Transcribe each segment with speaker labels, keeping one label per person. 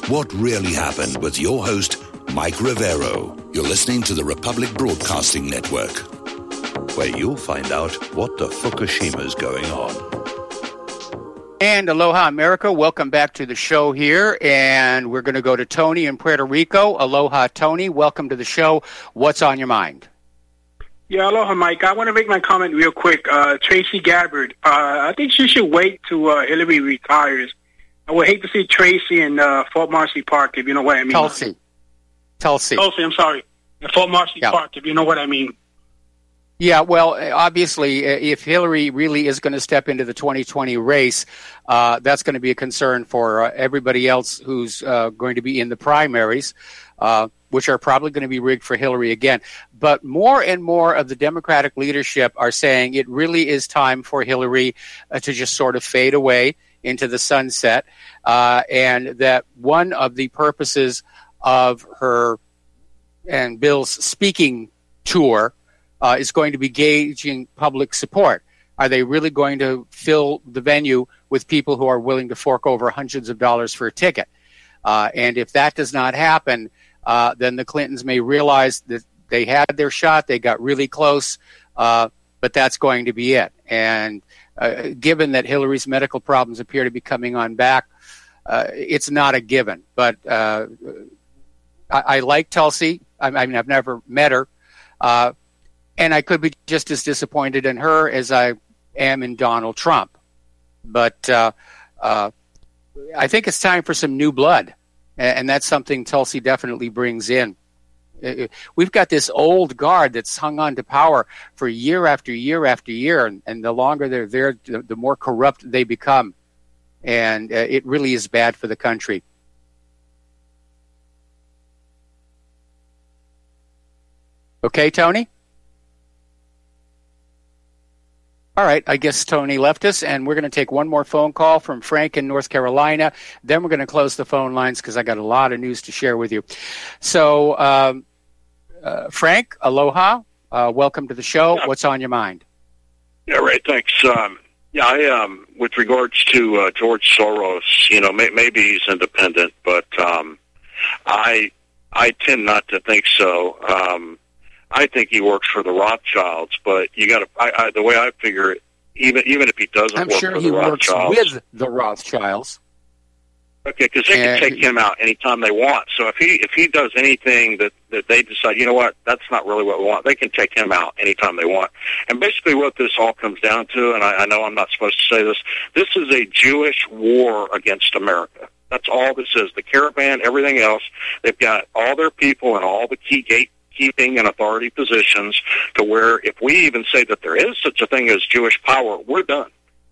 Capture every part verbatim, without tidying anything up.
Speaker 1: What really happened with your host, Mike Rivero. You're listening to the Republic Broadcasting Network, where you'll find out what the Fukushima's going on.
Speaker 2: And aloha, America. Welcome back to the show here. And we're going to go to Tony in Puerto Rico. Aloha, Tony. Welcome to the show. What's on your mind?
Speaker 3: Yeah, aloha, Mike. I want to make my comment real quick. Uh, Tracy Gabbard, uh, I think she should wait till uh, Hillary retires. I would hate to see Tracy in uh, Fort Marcy Park, if you know what I mean.
Speaker 2: Tulsi. Tulsi.
Speaker 3: Tulsi, I'm sorry. In Fort Marcy
Speaker 2: yeah.
Speaker 3: Park, if you know what I mean.
Speaker 2: Yeah, well, obviously, if Hillary really is going to step into the twenty twenty race, uh, that's going to be a concern for uh, everybody else who's uh, going to be in the primaries, uh, which are probably going to be rigged for Hillary again. But more and more of the Democratic leadership are saying it really is time for Hillary uh, to just sort of fade away into the sunset, uh, and that one of the purposes of her and Bill's speaking tour uh, is going to be gauging public support. Are they really going to fill the venue with people who are willing to fork over hundreds of dollars for a ticket? Uh, and if that does not happen, uh, then the Clintons may realize that they had their shot, they got really close, uh, but that's going to be it. And uh, given that Hillary's medical problems appear to be coming on back, uh, it's not a given. But uh, I, I like Tulsi. I, I mean, I've never met her. Uh, and I could be just as disappointed in her as I am in Donald Trump. But uh, uh, I think it's time for some new blood. And, and that's something Tulsi definitely brings in. Uh, we've got this old guard that's hung on to power for year after year after year. And, and the longer they're there, the, the more corrupt they become. And uh, it really is bad for the country. Okay, Tony? All right, I guess Tony left us, and we're going to take one more phone call from Frank in North Carolina. Then we're going to close the phone lines because I got a lot of news to share with you. So, um, uh, Frank, aloha. Uh, welcome to the show.
Speaker 4: Yeah.
Speaker 2: What's on your mind?
Speaker 4: Yeah, right, thanks. Um, yeah, I, um, with regards to uh, George Soros, you know, may, maybe he's independent, but um, I, I tend not to think so. Um I think he works for the Rothschilds, but you got to. I, I, the way I figure it, even even if he doesn't
Speaker 2: I'm
Speaker 4: work
Speaker 2: sure
Speaker 4: for
Speaker 2: he
Speaker 4: the
Speaker 2: works
Speaker 4: Rothschilds,
Speaker 2: with the Rothschilds.
Speaker 4: Okay, because they
Speaker 2: and,
Speaker 4: can take him out anytime they want. So if he if he does anything that that they decide, you know what, that's not really what we want, they can take him out anytime they want. And basically, what this all comes down to, and I, I know I'm not supposed to say this, this is a Jewish war against America. That's all this is. The caravan, everything else, they've got all their people and all the key gate. Keeping and authority positions to where if we even say that there is such a thing as Jewish power, we're done.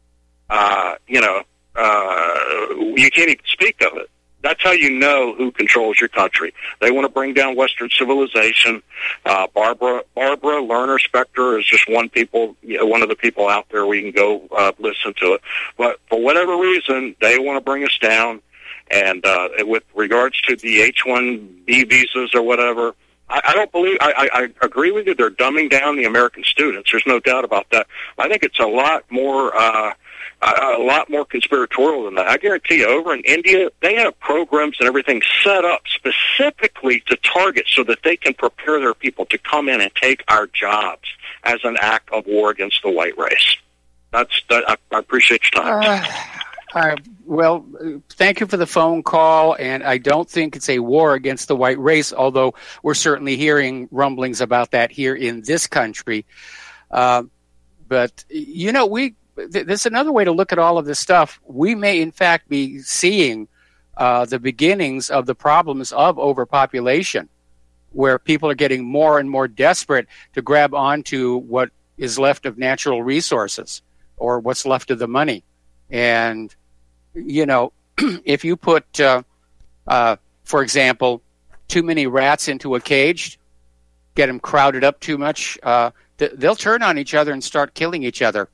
Speaker 4: Uh, you know, uh, you can't even speak of it. That's how you know who controls your country. They want to bring down Western civilization. Uh, Barbara, Barbara Lerner Specter is just one people, you know, one of the people out there. We can go uh, listen to it. But for whatever reason, they want to bring us down. And uh, with regards to the H one B visas or whatever, I, I don't believe, I, I, I agree with you, they're dumbing down the American students. There's no doubt about that. I think it's a lot more, uh, a, a lot more conspiratorial than that. I guarantee you, over in India, they have programs and everything set up specifically to target so that they can prepare their people to come in and take our jobs as an act of war against the white race. That's, that, I, I appreciate your time.
Speaker 2: Uh, uh, well, thank you for the phone call, and I don't think it's a war against the white race, although we're certainly hearing rumblings about that here in this country. Uh, but, you know, we th- there's another way to look at all of this stuff. We may, in fact, be seeing uh, the beginnings of the problems of overpopulation, where people are getting more and more desperate to grab onto what is left of natural resources or what's left of the money. And, you know, if you put, uh, uh, for example, too many rats into a cage, get them crowded up too much, uh, th- they'll turn on each other and start killing each other.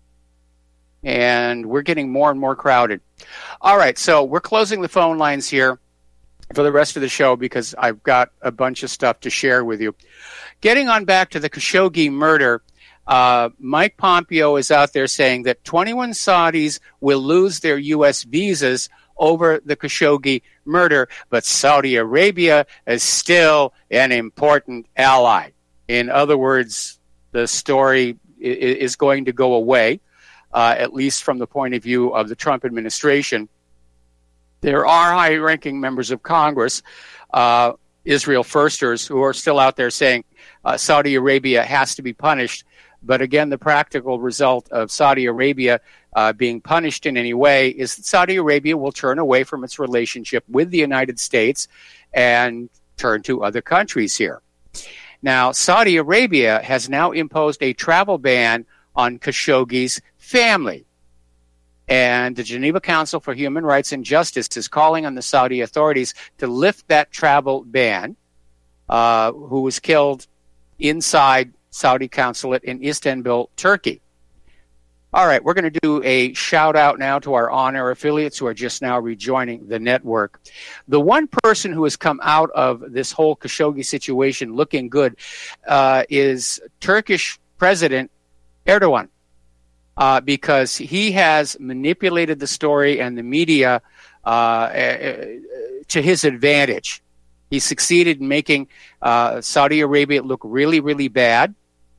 Speaker 2: And we're getting more and more crowded. All right, so we're closing the phone lines here for the rest of the show because I've got a bunch of stuff to share with you. Getting on back to the Khashoggi murder, Uh, Mike Pompeo is out there saying that twenty-one Saudis will lose their U S visas over the Khashoggi murder, but Saudi Arabia is still an important ally. In other words, the story is going to go away, uh, at least from the point of view of the Trump administration. There are high-ranking members of Congress, uh, Israel firsters, who are still out there saying uh, Saudi Arabia has to be punished. But again, the practical result of Saudi Arabia uh, being punished in any way is that Saudi Arabia will turn away from its relationship with the United States and turn to other countries here. Now, Saudi Arabia has now imposed a travel ban on Khashoggi's family. And the Geneva Council for Human Rights and Justice is calling on the Saudi authorities to lift that travel ban, uh, who was killed inside Saudi consulate in Istanbul, Turkey. All right, we're going to do a shout out now to our on-air affiliates who are just now rejoining the network. The one person who has come out of this whole Khashoggi situation looking good uh, is Turkish President Erdogan. Uh, because he has manipulated the story and the media uh, to his advantage. He succeeded in making uh, Saudi Arabia look really, really bad,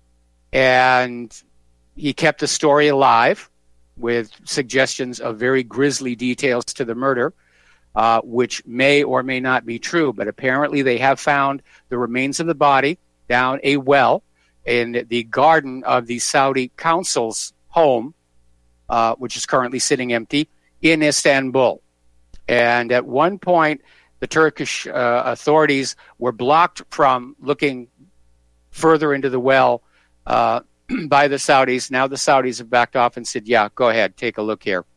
Speaker 2: and he kept the story alive with suggestions of very grisly details to the murder, uh, which may or may not be true, but apparently they have found the remains of the body down a well in the garden of the Saudi consul's home, uh, which is currently sitting empty, in Istanbul. And at one point, the Turkish uh, authorities were blocked from looking further into the well uh, by the Saudis. Now the Saudis have backed off and said, yeah, go ahead, take a look here.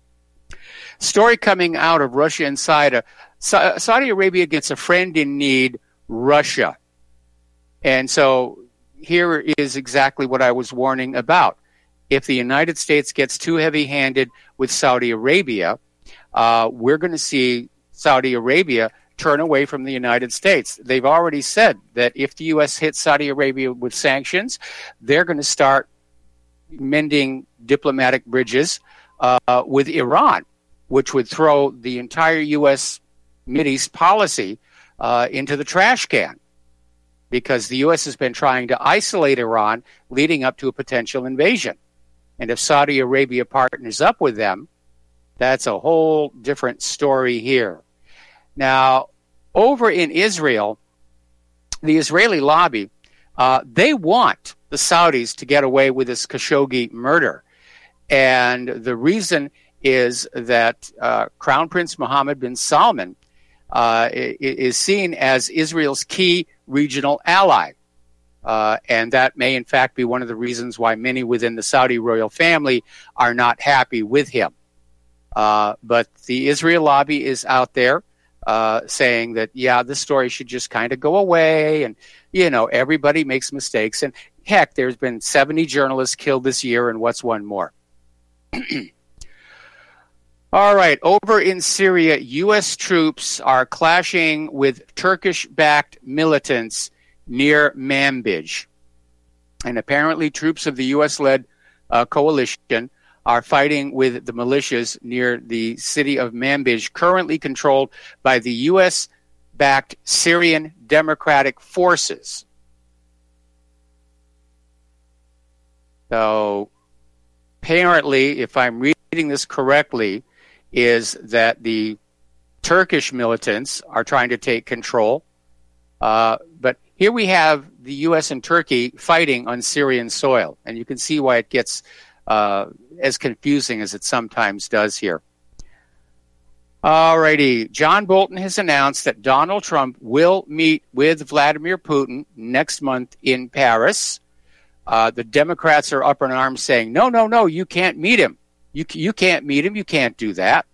Speaker 2: Story coming out of Russia Insider. Sa- Saudi Arabia gets a friend in need, Russia. And so here is exactly what I was warning about. If the United States gets too heavy-handed with Saudi Arabia, uh, we're going to see Saudi Arabia turn away from the United States. They've already said that if the U S hits Saudi Arabia with sanctions, they're going to start mending diplomatic bridges uh, with Iran, which would throw the entire U S Mideast policy uh, into the trash can, because the U S has been trying to isolate Iran leading up to a potential invasion. And if Saudi Arabia partners up with them, that's a whole different story here. Now, over in Israel, the Israeli lobby, uh, they want the Saudis to get away with this Khashoggi murder. And the reason is that uh, Crown Prince Mohammed bin Salman uh, is seen as Israel's key regional ally. Uh, and that may, in fact, be one of the reasons why many within the Saudi royal family are not happy with him. Uh, but the Israel lobby is out there uh, saying that, yeah, this story should just kind of go away. And, you know, everybody makes mistakes. And, heck, there's been seventy journalists killed this year, and what's one more? All right, over in Syria, U S troops are clashing with Turkish-backed militants near Manbij. And apparently troops of the U S-led uh, coalition are fighting with the militias near the city of Manbij, currently controlled by the U S-backed Syrian Democratic Forces. So apparently, if I'm reading this correctly, is that the Turkish militants are trying to take control. Uh, but here we have the U S and Turkey fighting on Syrian soil, and you can see why it gets uh, as confusing as it sometimes does here. All righty. John Bolton has announced that Donald Trump will meet with Vladimir Putin next month in Paris. Uh, the Democrats are up in arms saying, no, no, no, you can't meet him. You, you can't meet him. You can't do that.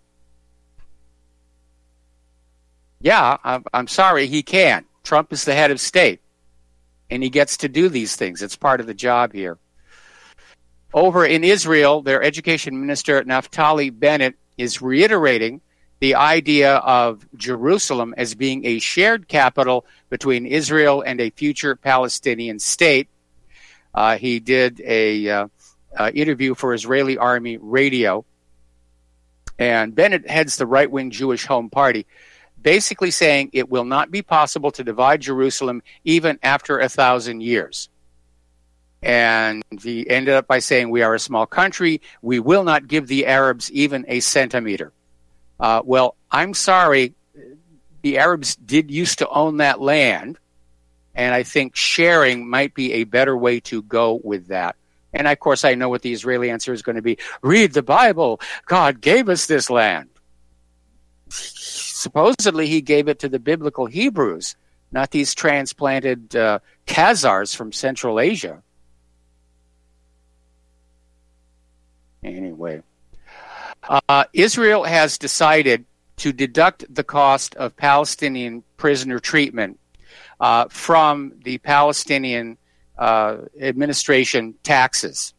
Speaker 2: Yeah, I'm, I'm sorry, he can. Trump is the head of state, and he gets to do these things. It's part of the job here. Over in Israel, their education minister, Naftali Bennett, is reiterating the idea of Jerusalem as being a shared capital between Israel and a future Palestinian state. Uh, he did a uh, uh, interview for Israeli Army radio, And Bennett heads the right-wing Jewish Home Party, basically saying it will not be possible to divide Jerusalem even after a thousand years. And he ended up by saying, we are a small country. We will not give the Arabs even a centimeter. Uh, well, I'm sorry. The Arabs did used to own that land. And I think sharing might be a better way to go with that. And, of course, I know what the Israeli answer is going to be. Read the Bible. God gave us this land. Supposedly, he gave it to the biblical Hebrews, not these transplanted uh, Khazars from Central Asia. Anyway, uh, Israel has decided to deduct the cost of Palestinian prisoner treatment uh, from the Palestinian uh, administration taxes.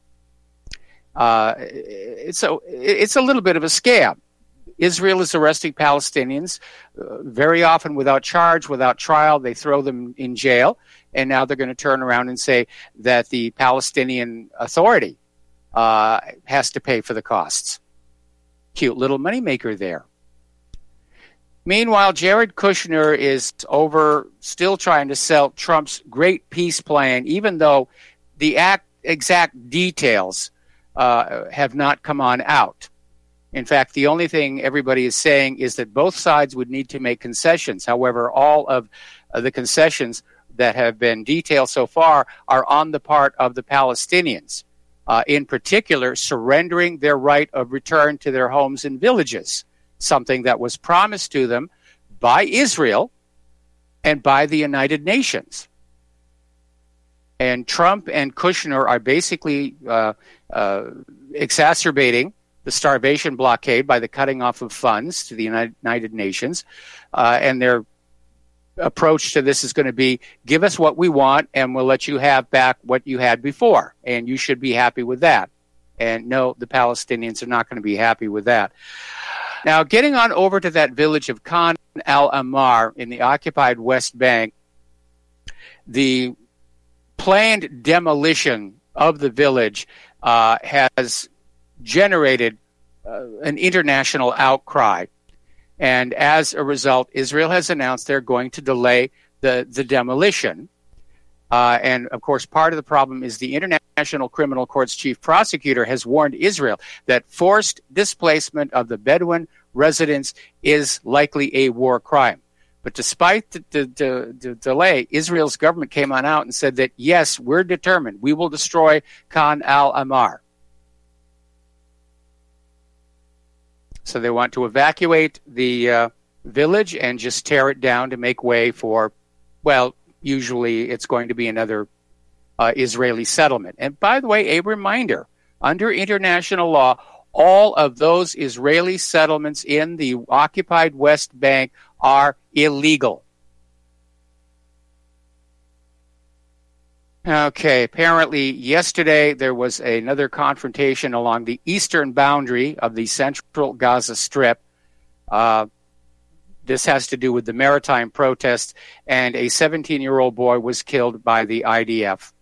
Speaker 2: Uh, it's a it's a little bit of a scam. Israel is arresting Palestinians uh, very often without charge, without trial. They throw them in jail, and now they're going to turn around and say that the Palestinian Authority uh, has to pay for the costs. Cute little moneymaker there. Meanwhile, Jared Kushner is over still trying to sell Trump's great peace plan, even though the act, exact details uh, have not come on out. In fact, the only thing everybody is saying is that both sides would need to make concessions. However, all of uh, the concessions that have been detailed so far are on the part of the Palestinians, uh, in particular, surrendering their right of return to their homes and villages, something that was promised to them by Israel and by the United Nations. And Trump and Kushner are basically uh, uh, exacerbating the starvation blockade by the cutting off of funds to the United Nations. Uh, and their approach to this is going to be, give us what we want and we'll let you have back what you had before. And you should be happy with that. And no, the Palestinians are not going to be happy with that. Now, getting on over to that village of Khan al-Ahmar in the occupied West Bank, the planned demolition of the village uh, has generated uh, an international outcry. And as a result, Israel has announced they're going to delay the, the demolition. Uh, and, of course, part of the problem is the International Criminal Court's chief prosecutor has warned Israel that forced displacement of the Bedouin residents is likely a war crime. But despite the, the, the, the delay, Israel's government came on out and said that, yes, we're determined. We will destroy Khan al-Ahmar. So they want to evacuate the uh, village and just tear it down to make way for, well, usually it's going to be another uh, Israeli settlement. And by the way, a reminder, under international law, all of those Israeli settlements in the occupied West Bank are illegal. Okay, apparently yesterday there was another confrontation along the eastern boundary of the central Gaza Strip. Uh, this has to do with the maritime protests, and a seventeen-year-old boy was killed by the I D F.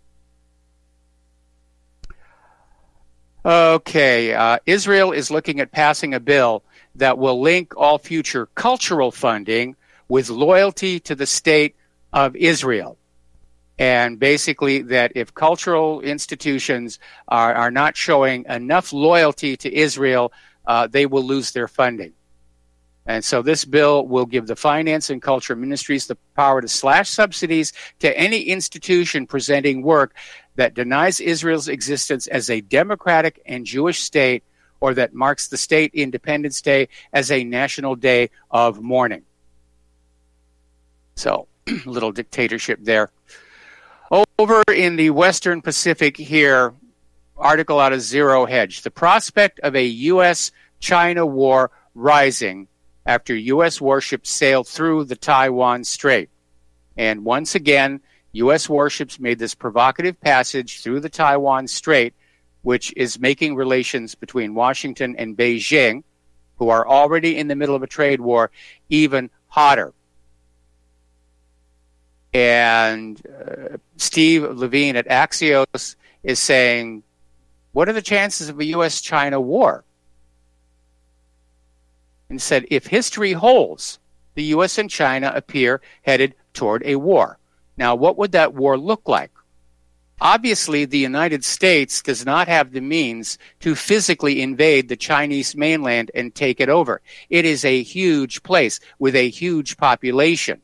Speaker 2: Okay, uh, Israel is looking at passing a bill that will link all future cultural funding with loyalty to the state of Israel. And basically that if cultural institutions are, are not showing enough loyalty to Israel, uh, they will lose their funding. And so this bill will give the finance and culture ministries the power to slash subsidies to any institution presenting work that denies Israel's existence as a democratic and Jewish state, or that marks the state Independence Day as a national day of mourning. So, a little dictatorship there. Over in the Western Pacific here, article out of Zero Hedge. The prospect of a U S China war rising after U S warships sailed through the Taiwan Strait. And once again, U S warships made this provocative passage through the Taiwan Strait, which is making relations between Washington and Beijing, who are already in the middle of a trade war, even hotter. And uh, Steve Levine at Axios is saying, what are the chances of a U S China war? and said, if history holds, the U S and China appear headed toward a war. Now, what would that war look like? Obviously, the United States does not have the means to physically invade the Chinese mainland and take it over. It is a huge place with a huge population.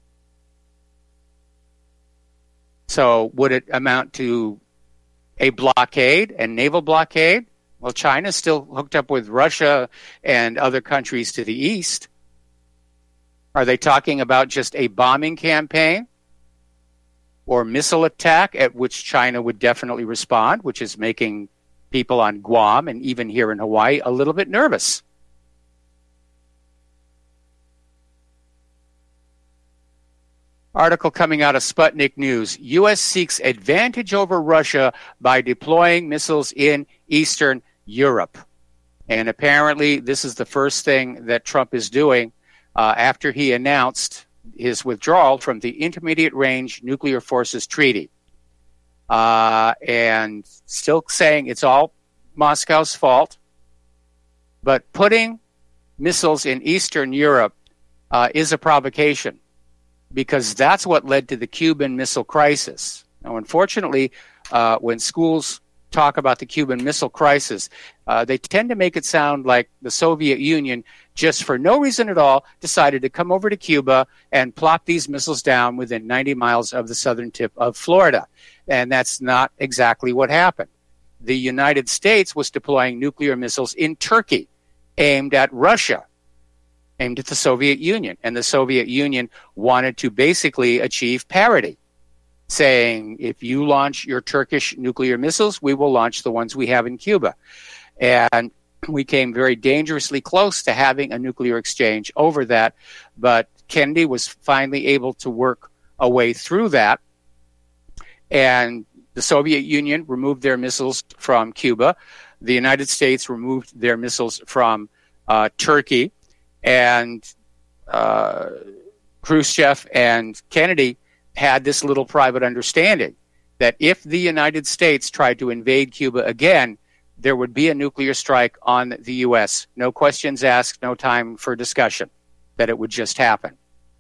Speaker 2: So would it amount to a blockade, a naval blockade? Well, China's still hooked up with Russia and other countries to the east. Are they talking about just a bombing campaign or missile attack at which China would definitely respond, which is making people on Guam and even here in Hawaii a little bit nervous? Article coming out of Sputnik News. U S seeks advantage over Russia by deploying missiles in Eastern Europe. And apparently this is the first thing that Trump is doing uh, after he announced his withdrawal from the Intermediate Range Nuclear Forces Treaty. Uh, and still saying it's all Moscow's fault. But putting missiles in Eastern Europe uh, is a provocation, because that's what led to the Cuban Missile Crisis. Now, unfortunately, uh, when schools talk about the Cuban Missile Crisis, uh, they tend to make it sound like the Soviet Union, just for no reason at all, decided to come over to Cuba and plop these missiles down within ninety miles of the southern tip of Florida. And that's not exactly what happened. The United States was deploying nuclear missiles in Turkey, aimed at Russia, aimed at the Soviet Union. And the Soviet Union wanted to basically achieve parity, saying, if you launch your Turkish nuclear missiles, we will launch the ones we have in Cuba. And we came very dangerously close to having a nuclear exchange over that, but Kennedy was finally able to work a way through that. And the Soviet Union removed their missiles from Cuba. The United States removed their missiles from uh, Turkey. And uh, Khrushchev and Kennedy had this little private understanding that if the United States tried to invade Cuba again, there would be a nuclear strike on the U S. No questions asked, no time for discussion, that it would just happen.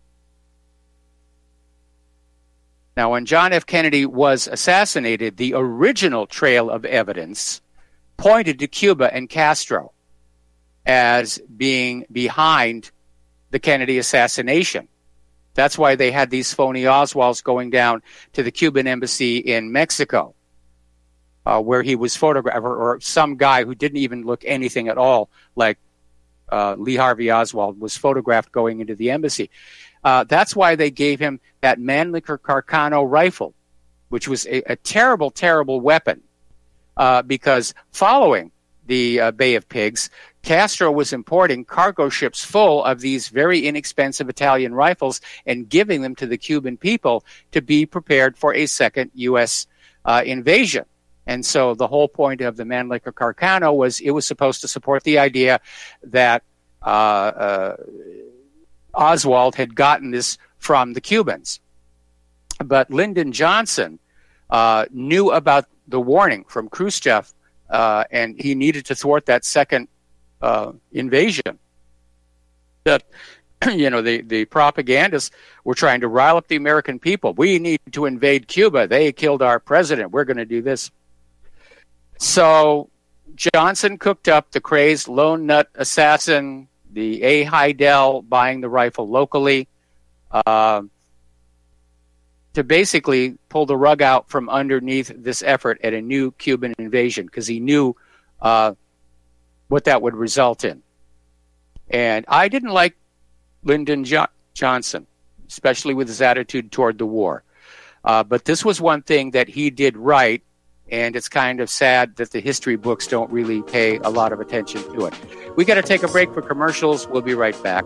Speaker 2: Now, when John F. Kennedy was assassinated, the original trail of evidence pointed to Cuba and Castro as being behind the Kennedy assassination. That's why they had these phony Oswalds going down to the Cuban embassy in Mexico, uh, where he was photographed, or, or some guy who didn't even look anything at all like uh, Lee Harvey Oswald was photographed going into the embassy. Uh, that's why they gave him that Mannlicher Carcano rifle, which was a, a terrible, terrible weapon, uh, because following the uh, Bay of Pigs, Castro was importing cargo ships full of these very inexpensive Italian rifles and giving them to the Cuban people to be prepared for a second U S uh, invasion. And so the whole point of the Mannlicher Carcano was it was supposed to support the idea that uh, uh, Oswald had gotten this from the Cubans. But Lyndon Johnson uh, knew about the warning from Khrushchev, uh, and he needed to thwart that second Uh, invasion. That, you know, the, the propagandists were trying to rile up the American people. We need to invade Cuba. They killed our president. We're going to do this. So Johnson cooked up the crazed lone nut assassin, the A. Heidel buying the rifle locally, uh, to basically pull the rug out from underneath this effort at a new Cuban invasion, because he knew uh, what that would result in. And I didn't like Lyndon jo- Johnson, especially with his attitude toward the war. Uh, but this was one thing that he did right, and it's kind of sad that the history books don't really pay a lot of attention to it. We got to take a break for commercials. We'll be right back.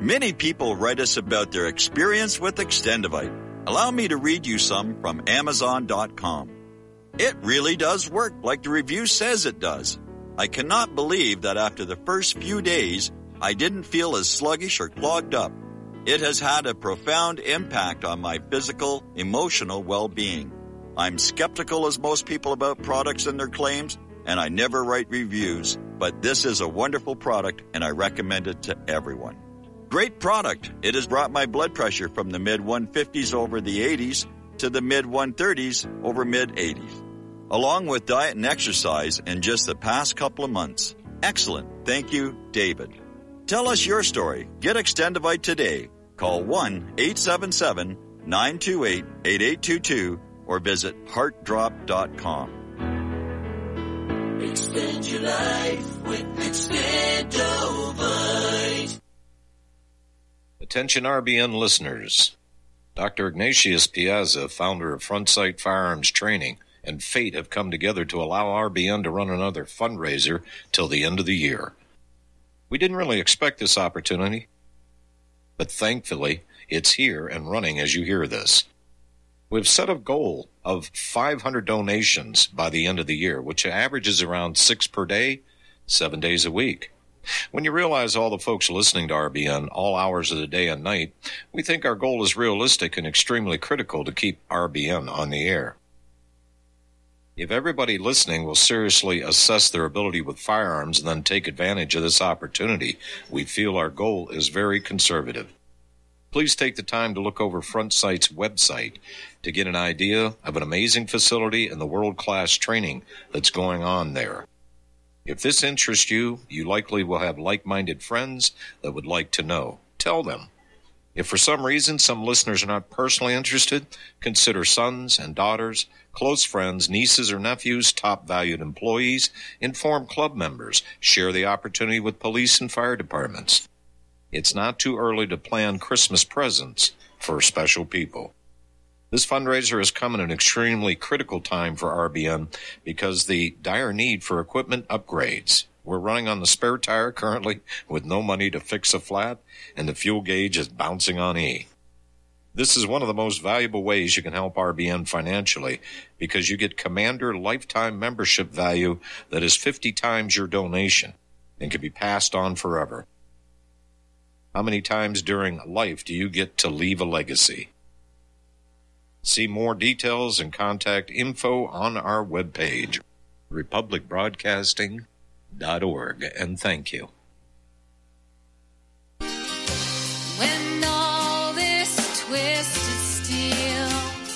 Speaker 5: Many people write us about their experience with Extendivite. Allow me to read you some from Amazon dot com. It really does work like the review says it does. I cannot believe that after the first few days, I didn't feel as sluggish or clogged up. It has had a profound impact on my physical, emotional well-being. I'm skeptical as most people about products and their claims, and I never write reviews, but this is a wonderful product and I recommend it to everyone. Great product. It has brought my blood pressure from the mid one fifties over the eighties to the mid one thirties over mid eighties. Along with diet and exercise in just the past couple of months. Excellent. Thank you, David. Tell us your story. Get Extendivite today. Call one eight seven seven, nine two eight, eight eight two two or visit heart drop dot com.
Speaker 6: Extend your life with Extendivite.
Speaker 7: Attention R B N listeners. Doctor Ignatius Piazza, founder of Frontsight Firearms Training, and Fate have come together to allow R B N to run another fundraiser till the end of the year. We didn't really expect this opportunity, but thankfully it's here and running as you hear this. We've set a goal of five hundred donations by the end of the year, which averages around six per day, seven days a week. When you realize all the folks listening to R B N all hours of the day and night, we think our goal is realistic and extremely critical to keep R B N on the air. If everybody listening will seriously assess their ability with firearms and then take advantage of this opportunity, we feel our goal is very conservative. Please take the time to look over Frontsight's website to get an idea of an amazing facility and the world-class training that's going on there. If this interests you, you likely will have like-minded friends that would like to know. Tell them. If for some reason some listeners are not personally interested, consider sons and daughters, close friends, nieces or nephews, top valued employees, inform club members, share the opportunity with police and fire departments. It's not too early to plan Christmas presents for special people. This fundraiser has come at an extremely critical time for R B N because the dire need for equipment upgrades. We're running on the spare tire currently with no money to fix a flat, and the fuel gauge is bouncing on E. This is one of the most valuable ways you can help R B N financially because you get Commander lifetime membership value that is fifty times your donation and can be passed on forever. How many times during life do you get to leave a legacy? See more details and contact info on our webpage, republic broadcasting dot org, and thank you.
Speaker 6: When all this twisted steel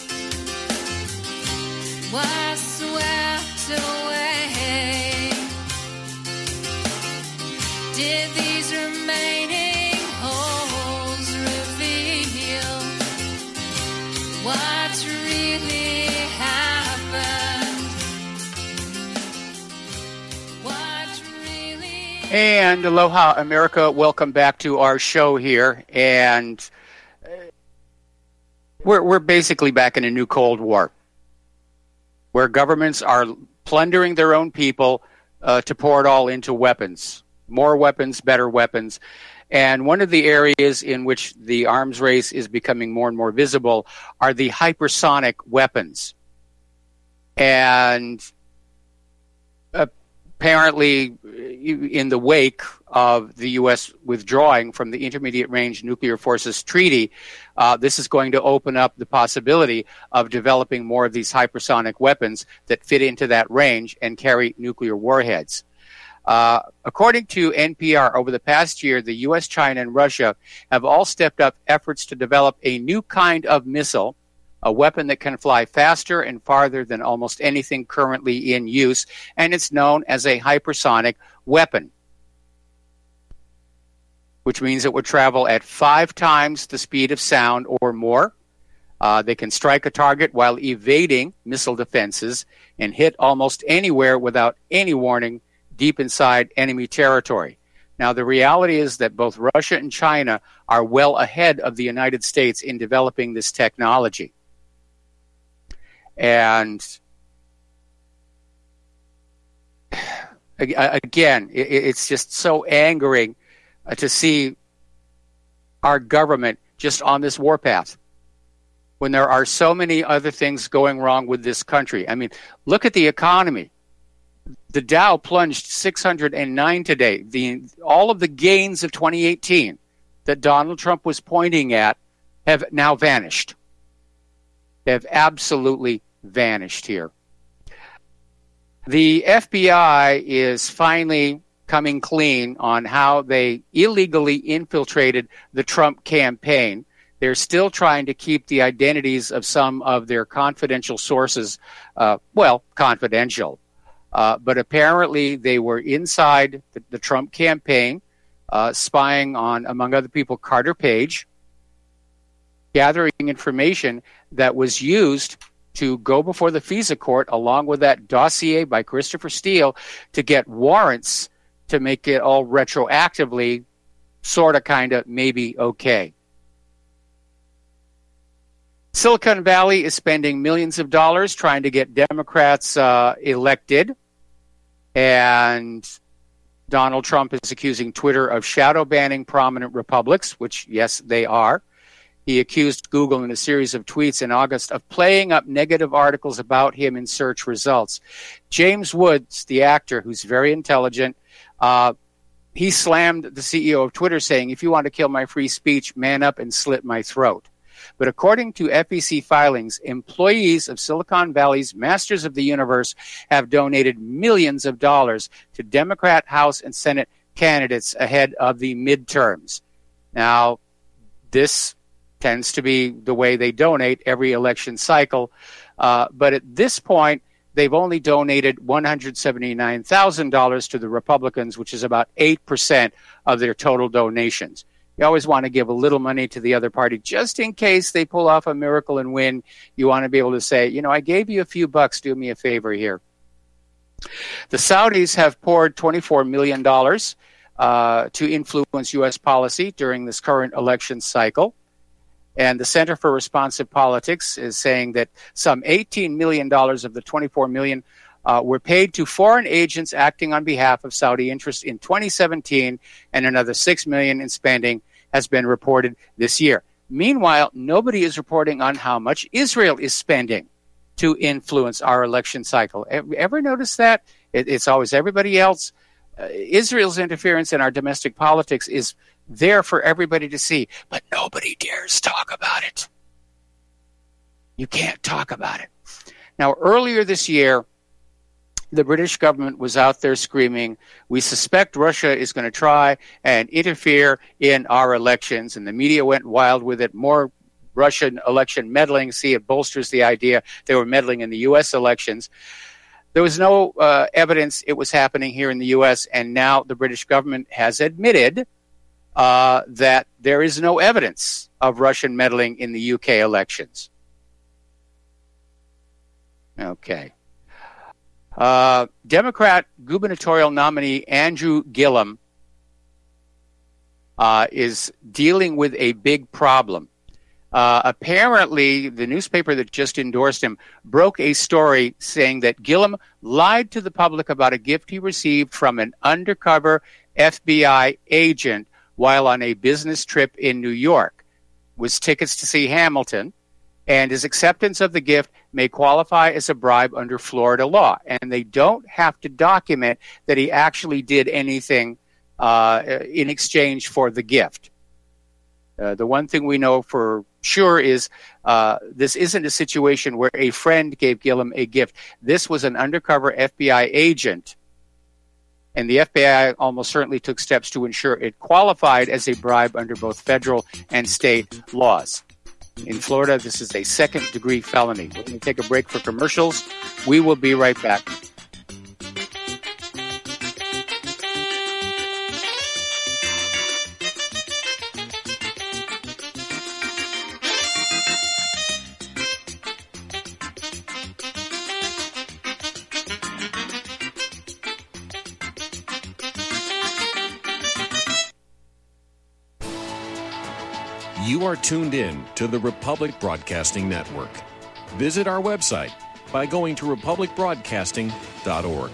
Speaker 6: was swept away, did these remaining holes reveal what really happened? What really
Speaker 2: And aloha, America. Welcome back to our show here. And we're, we're basically back in a new Cold War where governments are plundering their own people uh, to pour it all into weapons. More weapons, better weapons. And one of the areas in which the arms race is becoming more and more visible are the hypersonic weapons. And apparently, in the wake of the U S withdrawing from the Intermediate Range Nuclear Forces Treaty, uh, this is going to open up the possibility of developing more of these hypersonic weapons that fit into that range and carry nuclear warheads. Uh, according to N P R, over the past year, the U S, China, and Russia have all stepped up efforts to develop a new kind of missile, a weapon that can fly faster and farther than almost anything currently in use, and it's known as a hypersonic weapon, which means it would travel at five times the speed of sound or more. Uh, they can strike a target while evading missile defenses and hit almost anywhere without any warning deep inside enemy territory. Now, the reality is that both Russia and China are well ahead of the United States in developing this technology. And again, it's just so angering to see our government just on this warpath when there are so many other things going wrong with this country? I mean, look at the economy. The Dow plunged six hundred nine today. The, all of the gains of twenty eighteen that Donald Trump was pointing at have now vanished. They have absolutely vanished here. The F B I is finally coming clean on how they illegally infiltrated the Trump campaign. They're still trying to keep the identities of some of their confidential sources, uh, well, confidential. Uh, but apparently they were inside the, the Trump campaign, uh, spying on, among other people, Carter Page, gathering information that was used to go before the FISA court, along with that dossier by Christopher Steele, to get warrants to make it all retroactively sort of, kind of, maybe okay. Silicon Valley is spending millions of dollars trying to get Democrats uh, elected, and Donald Trump is accusing Twitter of shadow banning prominent Republicans, which, yes, they are. He accused Google in a series of tweets in August of playing up negative articles about him in search results. James Woods, the actor, who's very intelligent, uh, he slammed the C E O of Twitter, saying, "If you want to kill my free speech, man up and slit my throat." But according to F E C filings, employees of Silicon Valley's Masters of the Universe have donated millions of dollars to Democrat House and Senate candidates ahead of the midterms. Now, this tends to be the way they donate every election cycle. Uh, but at this point, they've only donated one hundred seventy-nine thousand dollars to the Republicans, which is about eight percent of their total donations. You always want to give a little money to the other party just in case they pull off a miracle and win. You want to be able to say, you know, I gave you a few bucks, do me a favor here. The Saudis have poured twenty-four million dollars uh, to influence U S policy during this current election cycle. And the Center for Responsive Politics is saying that some eighteen million dollars of the twenty-four million dollars uh, were paid to foreign agents acting on behalf of Saudi interests in twenty seventeen, and another six million dollars in spending has been reported this year. Meanwhile, nobody is reporting on how much Israel is spending to influence our election cycle. Ever, ever notice that? It, it's always everybody else. Uh, Israel's interference in our domestic politics is there for everybody to see, but nobody dares talk about it. You can't talk about it. Now, earlier this year, the British government was out there screaming, "We suspect Russia is going to try and interfere in our elections," and the media went wild with it. More Russian election meddling. See, it bolsters the idea they were meddling in the U S elections. There was no uh, evidence it was happening here in the U S, and now the British government has admitted Uh, that there is no evidence of Russian meddling in the U K elections. Okay. Uh, Democrat gubernatorial nominee Andrew Gillum uh, is dealing with a big problem. Uh, apparently, the newspaper that just endorsed him broke a story saying that Gillum lied to the public about a gift he received from an undercover F B I agent while on a business trip in New York. It was tickets to see Hamilton, and his acceptance of the gift may qualify as a bribe under Florida law. And they don't have to document that he actually did anything uh, in exchange for the gift. Uh, the one thing we know for sure is uh, this isn't a situation where a friend gave Gillum a gift. This was an undercover F B I agent, and the F B I almost certainly took steps to ensure it qualified as a bribe under both federal and state laws. In Florida, this is a second-degree felony. We're going to take a break for commercials. We will be right back.
Speaker 8: You are tuned in to the Republic Broadcasting Network. Visit our website by going to republic broadcasting dot org.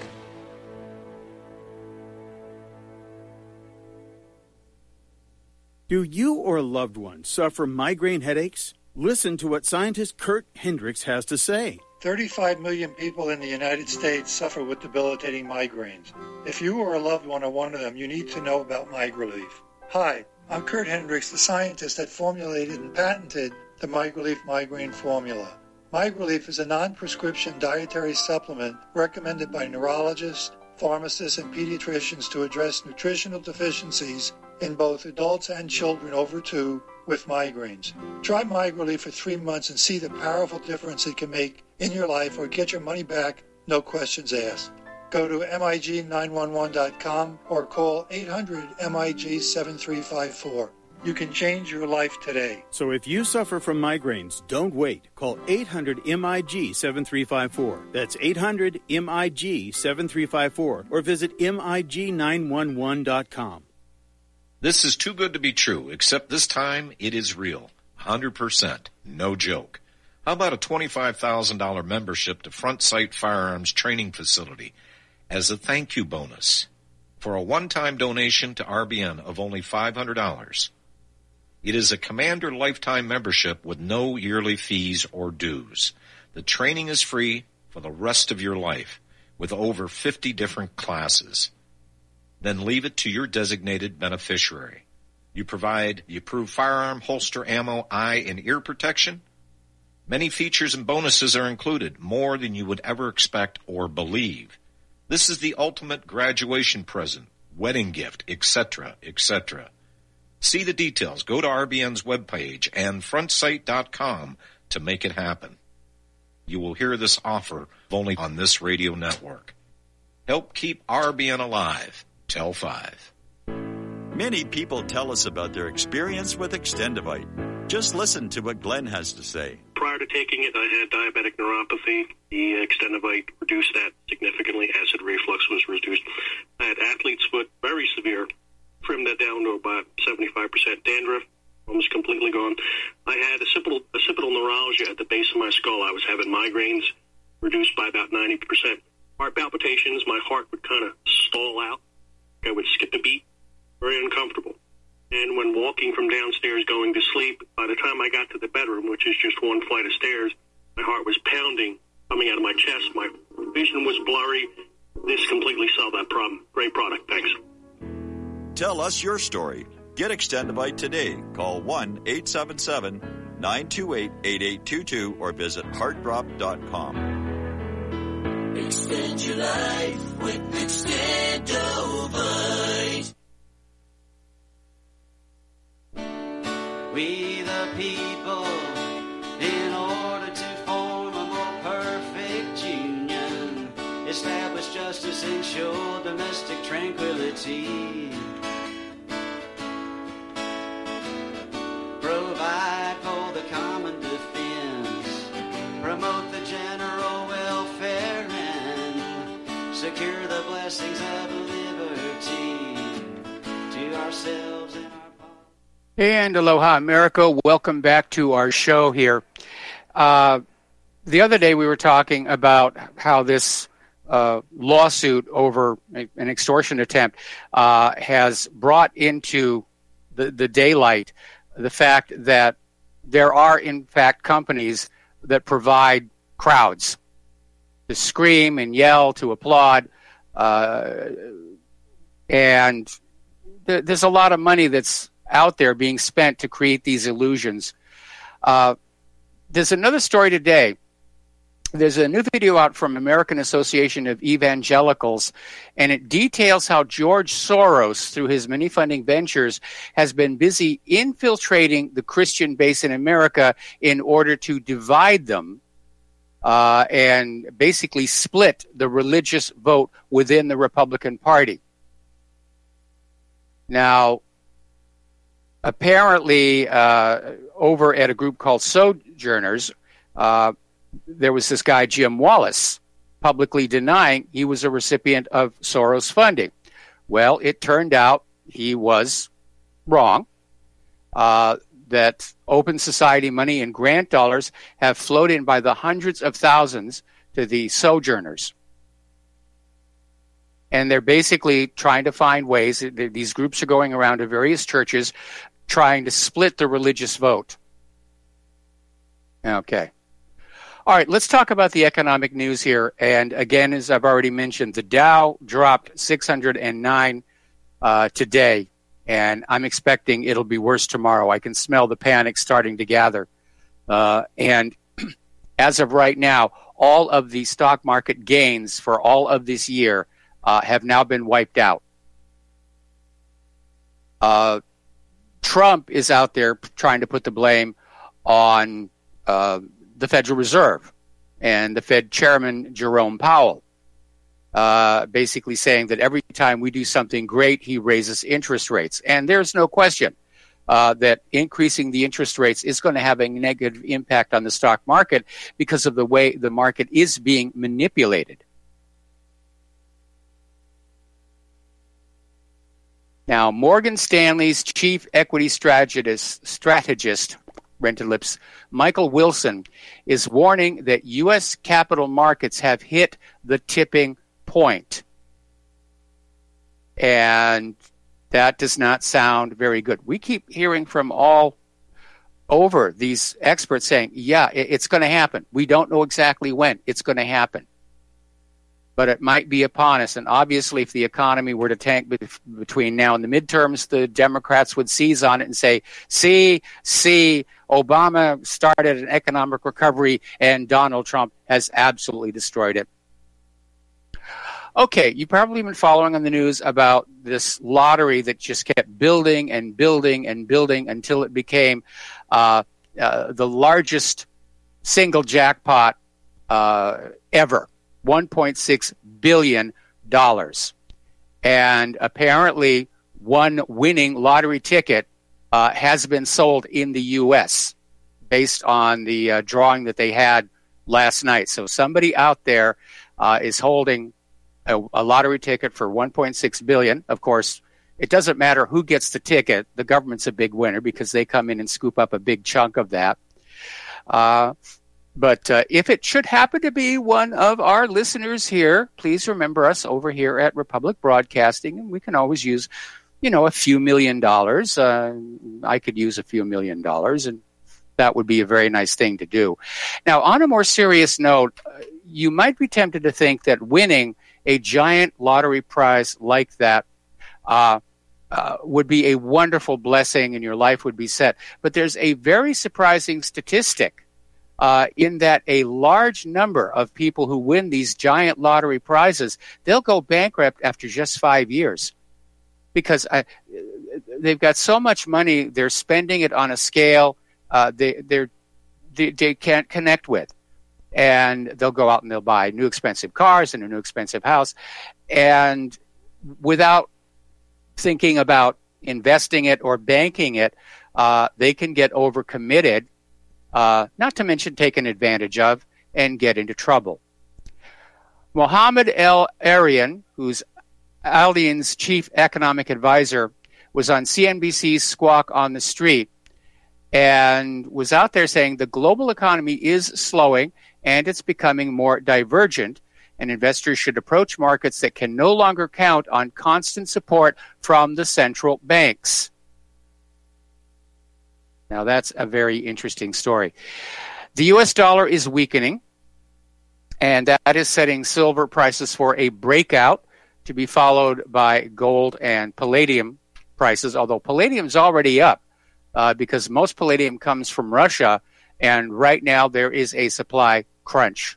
Speaker 9: Do you or a loved one suffer migraine headaches? Listen to what scientist Kurt Hendricks has to say.
Speaker 10: thirty-five million people in the United States suffer with debilitating migraines. If you or a loved one are one of them, you need to know about MigraLief. Hi, I'm Kurt Hendricks, the scientist that formulated and patented the MigraLief migraine formula. MigraLief is a non-prescription dietary supplement recommended by neurologists, pharmacists, and pediatricians to address nutritional deficiencies in both adults and children over two with migraines. Try MigraLief for three months and see the powerful difference it can make in your life, or get your money back, no questions asked. Go to M I G nine one one dot com or call eight hundred M I G seven three five four. You can change your life today.
Speaker 9: So if you suffer from migraines, don't wait. Call eight hundred M I G seven three five four. That's eight hundred M I G seven three five four, or visit M I G nine one one dot com.
Speaker 7: This is too good to be true, except this time it is real. one hundred percent. No joke. How about a twenty-five thousand dollars membership to Front Sight Firearms Training Facility as a thank you bonus for a one-time donation to R B N of only five hundred dollars? It is a Commander lifetime membership with no yearly fees or dues. The training is free for the rest of your life with over fifty different classes. Then leave it to your designated beneficiary. You provide the approved firearm, holster, ammo, eye, and ear protection. Many features and bonuses are included, more than you would ever expect or believe. This is the ultimate graduation present, wedding gift, et cetera, et cetera. See the details. Go to R B N's webpage and front sight dot com to make it happen. You will hear this offer only on this radio network. Help keep R B N alive. Tell five.
Speaker 5: Many people tell us about their experience with Extendivite. Just listen to what Glenn has to say.
Speaker 11: Prior to taking it, I had diabetic neuropathy. The Extendivite reduced that significantly. Acid reflux was reduced. I had athlete's foot, very severe. Trimmed that down to about seventy-five percent dandruff, almost completely gone. I had occipital, occipital neuralgia at the base of my skull. I was having migraines, reduced by about ninety percent. Heart palpitations, my heart would kind of stall out. I would skip a beat, very uncomfortable. And when walking from downstairs going to sleep, by the time I got to the bedroom, which is just one flight of stairs, my heart was pounding, coming out of my chest. My vision was blurry. This completely solved that problem. Great product. Thanks.
Speaker 5: Tell us your story. Get Extendivite today. Call one eight seven seven, nine two eight, eight eight two two or visit heart drop dot com.
Speaker 12: Extend your life with Extendovite. We the people, in order to form a more perfect union, establish justice, ensure domestic tranquility, provide for the common defense, promote the general welfare, and secure the blessings of liberty to ourselves and our
Speaker 2: And aloha, America. Welcome back to our show here. Uh, the other day we were talking about how this uh, lawsuit over an extortion attempt uh, has brought into the, the daylight the fact that there are, in fact, companies that provide crowds to scream and yell, to applaud, uh, and th- there's a lot of money that's out there being spent to create these illusions. Uh, there's another story today. There's a new video out from American Association of Evangelicals, and it details how George Soros, through his many funding ventures, has been busy infiltrating the Christian base in America in order to divide them uh, and basically split the religious vote within the Republican Party. Now, apparently, uh, over at a group called Sojourners, uh, there was this guy, Jim Wallace, publicly denying he was a recipient of Soros funding. Well, it turned out he was wrong, uh, that Open Society money and grant dollars have flowed in by the hundreds of thousands to the Sojourners. And they're basically trying to find ways, these groups are going around to various churches trying to split the religious vote. Okay. All right, let's talk about the economic news here. And again, as I've already mentioned, the Dow dropped six hundred nine uh, today, and I'm expecting it'll be worse tomorrow. I can smell the panic starting to gather. Uh, and as of right now, all of the stock market gains for all of this year uh, have now been wiped out. Uh, Trump is out there trying to put the blame on uh, the Federal Reserve and the Fed Chairman Jerome Powell, uh, basically saying that every time we do something great, he raises interest rates. And there's no question uh, that increasing the interest rates is going to have a negative impact on the stock market because of the way the market is being manipulated. Now, Morgan Stanley's chief equity strategist, strategist rented lips, Michael Wilson, is warning that U S capital markets have hit the tipping point. And that does not sound very good. We keep hearing from all over these experts saying, yeah, it's going to happen. We don't know exactly when it's going to happen, but it might be upon us. And obviously, if the economy were to tank be- between now and the midterms, the Democrats would seize on it and say, see, see, Obama started an economic recovery and Donald Trump has absolutely destroyed it. Okay, you've probably been following on the news about this lottery that just kept building and building and building until it became uh, uh, the largest single jackpot uh, ever. one point six billion dollars. And apparently one winning lottery ticket uh, has been sold in the U S based on the uh, drawing that they had last night. So somebody out there uh, is holding a, a lottery ticket for one point six billion dollars. Of course, it doesn't matter who gets the ticket. The government's a big winner because they come in and scoop up a big chunk of that. Uh But uh, if it should happen to be one of our listeners here, please remember us over here at Republic Broadcasting, and we can always use, you know, a few million dollars. Uh, I could use a few million dollars, and that would be a very nice thing to do. Now, on a more serious note, uh, you might be tempted to think that winning a giant lottery prize like that uh, uh, would be a wonderful blessing and your life would be set. But there's a very surprising statistic Uh, in that a large number of people who win these giant lottery prizes, they'll go bankrupt after just five years because uh, they've got so much money, they're spending it on a scale uh, they they're, they they can't connect with. And they'll go out and they'll buy new expensive cars and a new expensive house. And without thinking about investing it or banking it, uh, they can get overcommitted. Uh, not to mention taken advantage of and get into trouble. Mohammed El Arian, who's Aldian's chief economic advisor, was on C N B C's Squawk on the Street and was out there saying the global economy is slowing and it's becoming more divergent, and investors should approach markets that can no longer count on constant support from the central banks. Now, that's a very interesting story. The U S dollar is weakening, and that is setting silver prices for a breakout to be followed by gold and palladium prices, although palladium's already up uh, because most palladium comes from Russia, and right now there is a supply crunch.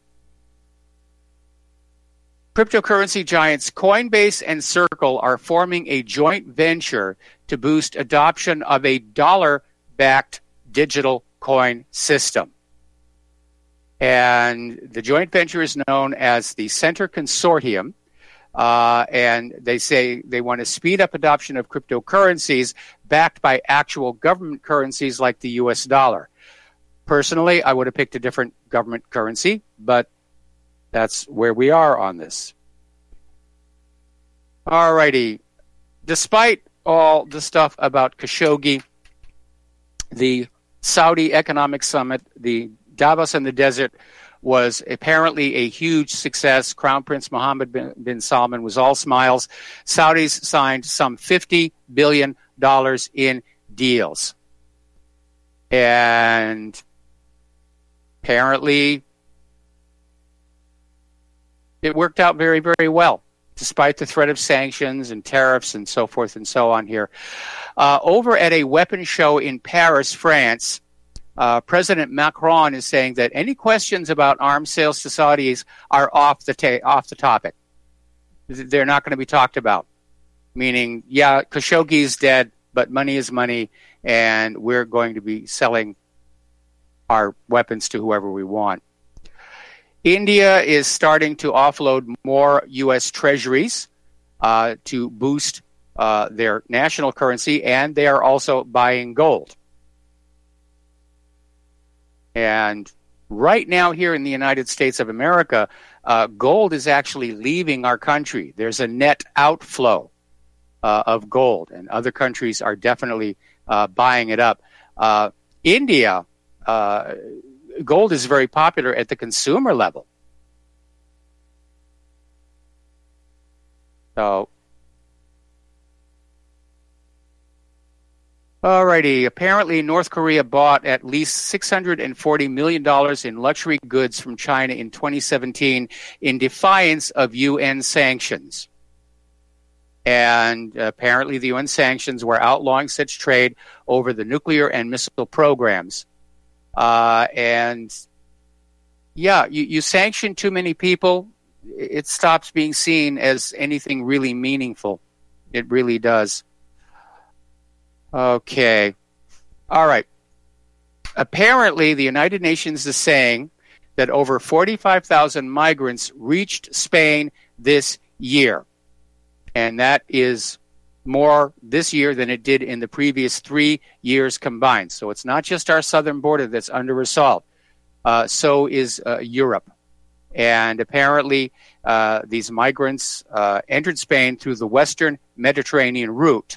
Speaker 2: Cryptocurrency giants Coinbase and Circle are forming a joint venture to boost adoption of a dollar backed digital coin system. And the joint venture is known as the Center Consortium, uh, and they say they want to speed up adoption of cryptocurrencies backed by actual government currencies like the U S dollar. Personally, I would have picked a different government currency, but that's where we are on this. All righty. Despite all the stuff about Khashoggi, the Saudi Economic Summit, the Davos in the Desert, was apparently a huge success. Crown Prince Mohammed bin, bin Salman was all smiles. Saudis signed some fifty billion dollars in deals. And apparently it worked out very, very well, despite the threat of sanctions and tariffs and so forth and so on here. Uh, over at a weapons show in Paris, France, uh, President Macron is saying that any questions about arms sales to Saudis are off the ta- off the topic. They're not going to be talked about. Meaning, yeah, Khashoggi's dead, but money is money, and we're going to be selling our weapons to whoever we want. India is starting to offload more U S treasuries uh, to boost uh, their national currency, and they are also buying gold. And right now here in the United States of America, uh, gold is actually leaving our country. There's a net outflow uh, of gold, and other countries are definitely uh, buying it up. Uh, India, uh, gold is very popular at the consumer level. So, alrighty. Apparently, North Korea bought at least six hundred forty million dollars in luxury goods from China in twenty seventeen in defiance of U N sanctions. And apparently, the U N sanctions were outlawing such trade over the nuclear and missile programs. Uh, and yeah, you, you sanction too many people, it stops being seen as anything really meaningful. It really does. Okay. All right. Apparently, the United Nations is saying that over forty-five thousand migrants reached Spain this year. And that is more this year than it did in the previous three years combined. So it's not just our southern border that's under assault. Uh, so is uh, Europe. And apparently uh, these migrants uh, entered Spain through the western Mediterranean route.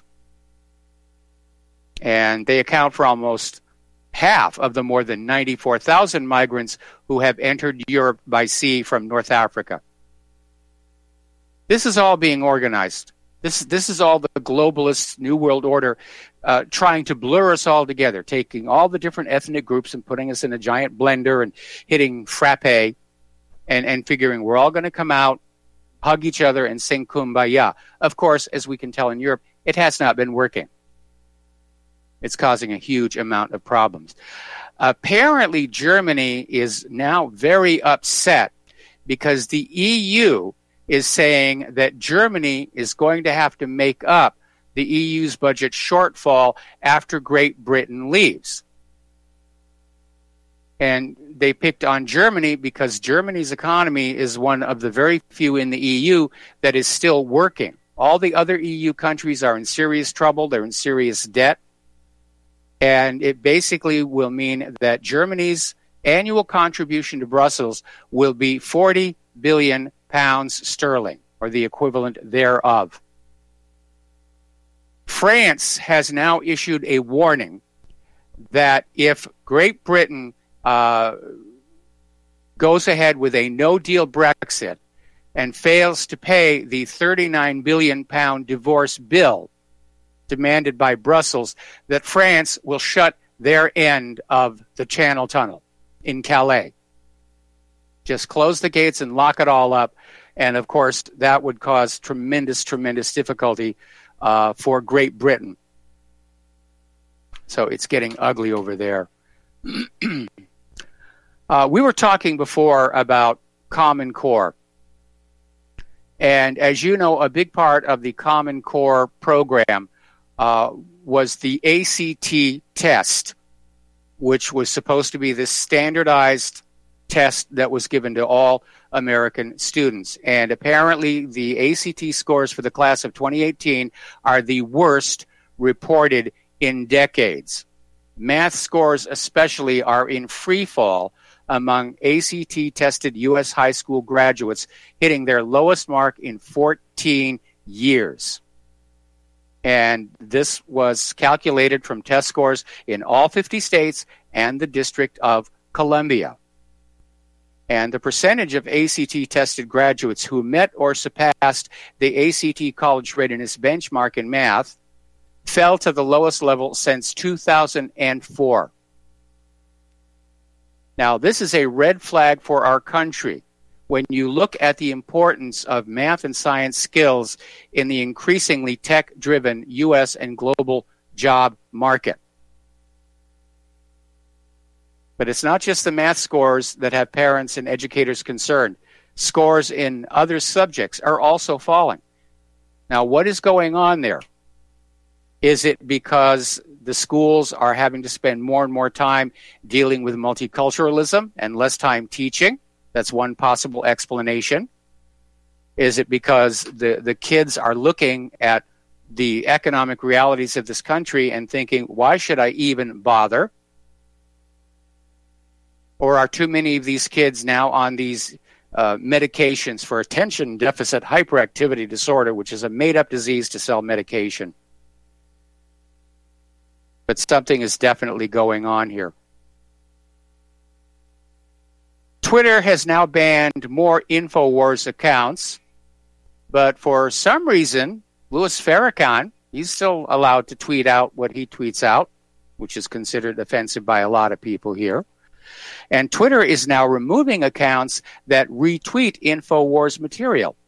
Speaker 2: And they account for almost half of the more than ninety-four thousand migrants who have entered Europe by sea from North Africa. This is all being organized. This, this is all the globalist New World Order uh, trying to blur us all together, taking all the different ethnic groups and putting us in a giant blender and hitting frappe and, and figuring we're all going to come out, hug each other, and sing Kumbaya. Of course, as we can tell in Europe, it has not been working. It's causing a huge amount of problems. Apparently, Germany is now very upset because the E U is saying that Germany is going to have to make up the E U's budget shortfall after Great Britain leaves. And they picked on Germany because Germany's economy is one of the very few in the E U that is still working. All the other E U countries are in serious trouble. They're in serious debt. And it basically will mean that Germany's annual contribution to Brussels will be forty billion pounds sterling, or the equivalent thereof. France has now issued a warning that if Great Britain uh, goes ahead with a no-deal Brexit and fails to pay the thirty-nine billion pound divorce bill demanded by Brussels, that France will shut their end of the Channel Tunnel in Calais. Just close the gates and lock it all up. And, of course, that would cause tremendous, tremendous difficulty uh, for Great Britain. So it's getting ugly over there. uh, we were talking before about Common Core. And as you know, a big part of the Common Core program uh, was the A C T test, which was supposed to be this standardized test that was given to all American students. And apparently the A C T scores for the class of twenty eighteen are the worst reported in decades. Math scores especially are in free fall among A C T-tested U S high school graduates, hitting their lowest mark in fourteen years. And this was calculated from test scores in all fifty states and the District of Columbia. And the percentage of A C T-tested graduates who met or surpassed the A C T college readiness benchmark in math fell to the lowest level since two thousand four. Now, this is a red flag for our country when you look at the importance of math and science skills in the increasingly tech-driven U S and global job market. But it's not just the math scores that have parents and educators concerned. Scores in other subjects are also falling. Now, what is going on there? Is it because the schools are having to spend more and more time dealing with multiculturalism and less time teaching? That's one possible explanation. Is it because the, the kids are looking at the economic realities of this country and thinking, why should I even bother? Or are too many of these kids now on these uh, medications for attention deficit hyperactivity disorder, which is a made-up disease to sell medication? But something is definitely going on here. Twitter has now banned more InfoWars accounts, but for some reason, Louis Farrakhan, he's still allowed to tweet out what he tweets out, which is considered offensive by a lot of people here. And Twitter is now removing accounts that retweet InfoWars material,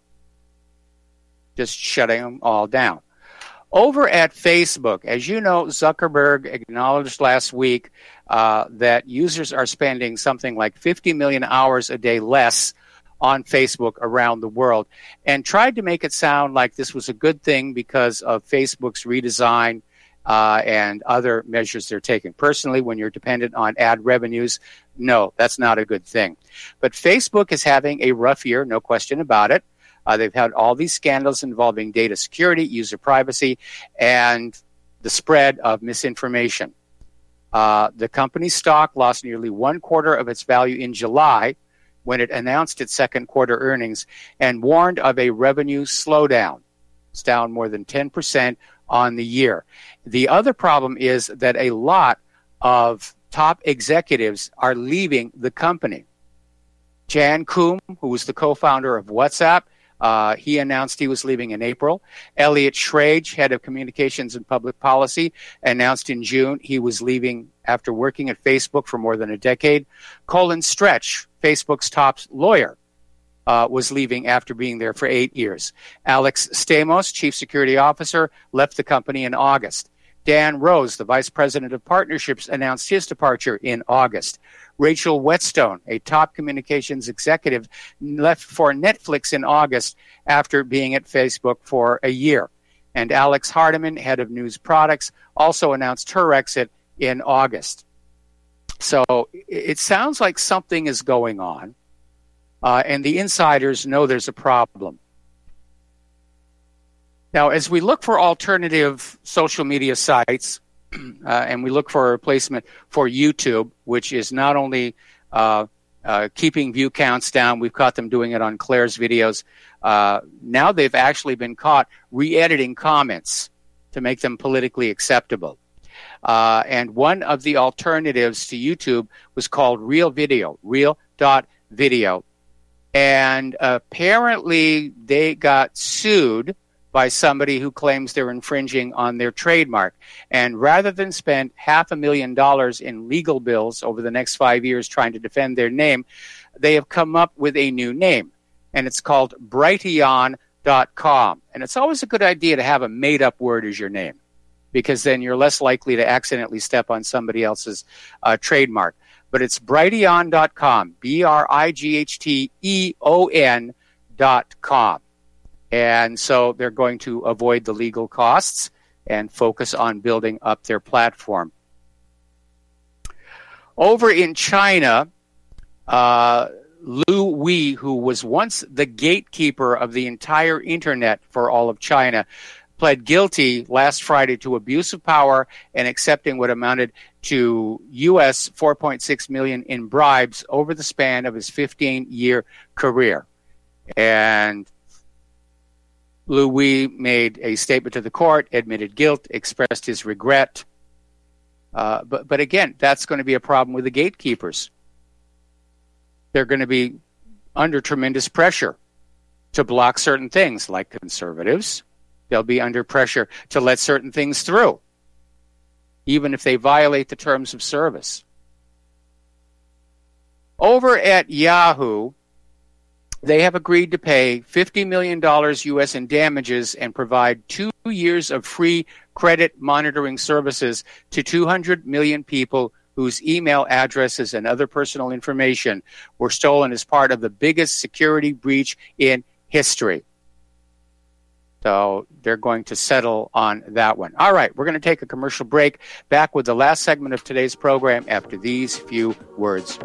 Speaker 2: just shutting them all down. Over at Facebook, as you know, Zuckerberg acknowledged last week uh, that users are spending something like fifty million hours a day less on Facebook around the world, and tried to make it sound like this was a good thing because of Facebook's redesign uh, and other measures they're taking. Personally, when you're dependent on ad revenues, no, that's not a good thing. But Facebook is having a rough year, no question about it. Uh, they've had all these scandals involving data security, user privacy, and the spread of misinformation. Uh, the company's stock lost nearly one quarter of its value in July when it announced its second quarter earnings and warned of a revenue slowdown. It's down more than ten percent on the year. The other problem is that a lot of top executives are leaving the company. Jan Koum, who was the co-founder of WhatsApp, Uh, he announced he was leaving in April. Elliot Schrage, head of communications and public policy, announced in June he was leaving after working at Facebook for more than a decade. Colin Stretch, Facebook's top lawyer, uh, was leaving after being there for eight years. Alex Stamos, chief security officer, left the company in August. Dan Rose, the vice president of partnerships, announced his departure in August. Rachel Whetstone, a top communications executive, left for Netflix in August after being at Facebook for a year. And Alex Hardiman, head of news products, also announced her exit in August. So it sounds like something is going on, uh, and the insiders know there's a problem. Now, as we look for alternative social media sites, uh, and we look for a replacement for YouTube, which is not only uh, uh, keeping view counts down, we've caught them doing it on Claire's videos. Uh, now they've actually been caught re-editing comments to make them politically acceptable. Uh, and one of the alternatives to YouTube was called Real Video, real dot video. And apparently they got sued by somebody who claims they're infringing on their trademark. And rather than spend half a million dollars in legal bills over the next five years trying to defend their name, they have come up with a new name, and it's called Brighteon dot com. And it's always a good idea to have a made-up word as your name, because then you're less likely to accidentally step on somebody else's uh, trademark. But it's Brighteon dot com, B R I G H T E O N dot com. And so they're going to avoid the legal costs and focus on building up their platform. Over in China, uh, Lu Wei, who was once the gatekeeper of the entire internet for all of China, pled guilty last Friday to abuse of power and accepting what amounted to U S four point six million dollars in bribes over the span of his fifteen-year career. And Lu Wei made a statement to the court, admitted guilt, expressed his regret. Uh, but, but again, that's going to be a problem with the gatekeepers. They're going to be under tremendous pressure to block certain things like conservatives, they'll be under pressure to let certain things through, even if they violate the terms of service. Over at Yahoo, they have agreed to pay fifty million dollars U S in damages and provide two years of free credit monitoring services to two hundred million people whose email addresses and other personal information were stolen as part of the biggest security breach in history. So they're going to settle on that one. All right, we're going to take a commercial break. Back with the last segment of today's program after these few words.